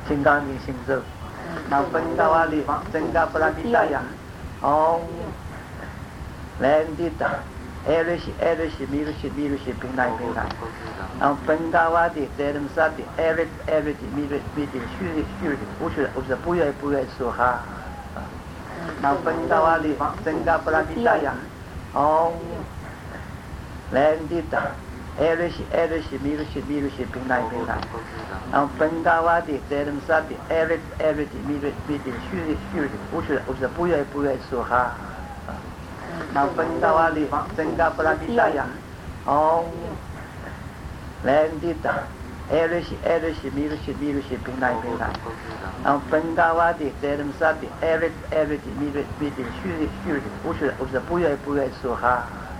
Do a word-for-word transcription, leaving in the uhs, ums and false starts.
金刚经行咒。那本高阿里方增加布拉米达呀，哦，来地的，艾瑞西艾瑞西米瑞西米瑞西平台平台，那本高阿的在人啥的艾瑞艾瑞的米瑞米的虚的虚的，我是我是不愿不愿说哈。那本高阿里方增加布拉米达呀，哦，来地的。艾瑞西艾瑞西米瑞西米瑞西平台平台，那本高阿的在人啥的艾瑞艾瑞的米瑞米的虚的虚的，我是我是不愿不愿说哈。那本高阿里方增加布拉米达呀，哦，来地的，艾瑞西艾瑞西米瑞西米瑞西平台平台，那本高阿的在人啥的艾瑞艾瑞的米瑞米的虚的虚的，我是我是不愿不愿说哈。